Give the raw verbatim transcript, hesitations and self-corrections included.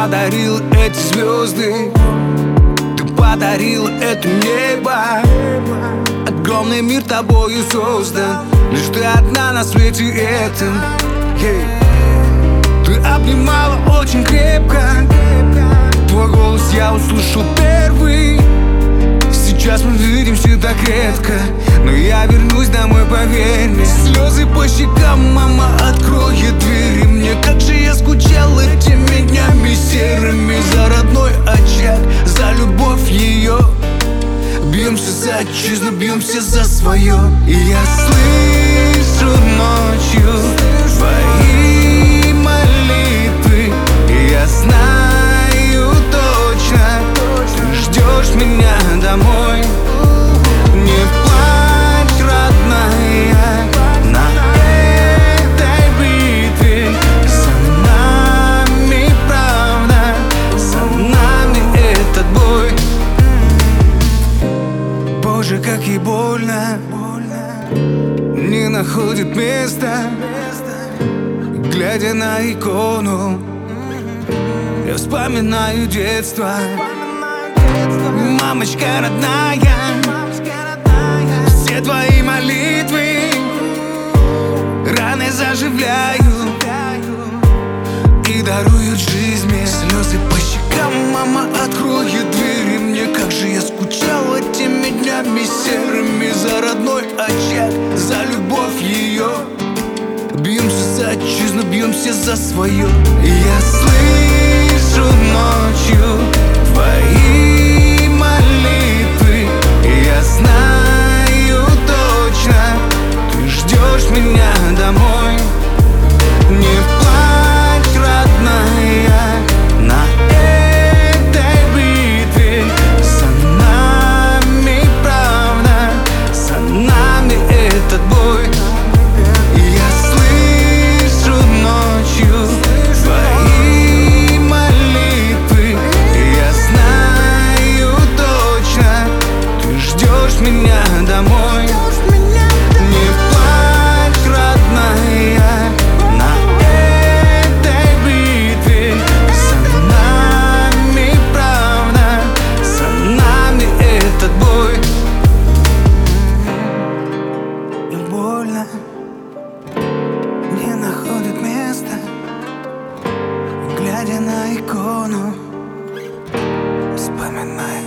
подарил эти звезды, ты подарил это небо. Огромный мир тобою создан, лишь ты одна на свете этом. yeah. Ты обнимала очень крепко, твой голос я услышал первый. Сейчас мы видимся так редко, но я вернусь домой, поверь мне. Слезы по щекам, мама откроет двери. Мне как же я скучал этими днями серыми за родной очаг, за любовь ее. Бьемся за отчизну, бьемся за свое. И я слышу ночью твои молитвы, и я знаю точно, ты ждешь меня домой. Не плачь, родная, на этой битве. За нами правда, за нами этот бой. Боже, как ей больно, не находит места, глядя на икону. Я вспоминаю детство. Мамочка родная, все твои молитвы раны заживляют и даруют жизнь мне. Слезы по щекам, мама откроет двери. Мне как же я скучал этими днями серыми за родной очаг, за любовь ее. Бьемся за отчизну, бьемся за свое. И я слышу ночью твои молитвы, и я знаю точно, ты ждешь меня домой. Не плачь, родная, на этой битве. За нами правда, за нами этот бой. И я слышу ночью твои молитвы, и я знаю точно, ты ждешь меня домой. Не плачь, родная, на этой битве. За нами правда, за нами этот бой. Но больно не находит места, глядя на икону, вспоминая.